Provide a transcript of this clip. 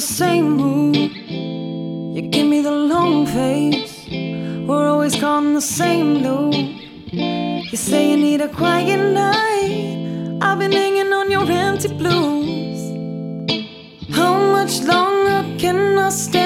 same mood. You give me the long face. We're always caught in the same loop. You say you need a quiet night. I've been hanging on your empty blues. How much longer can I stay?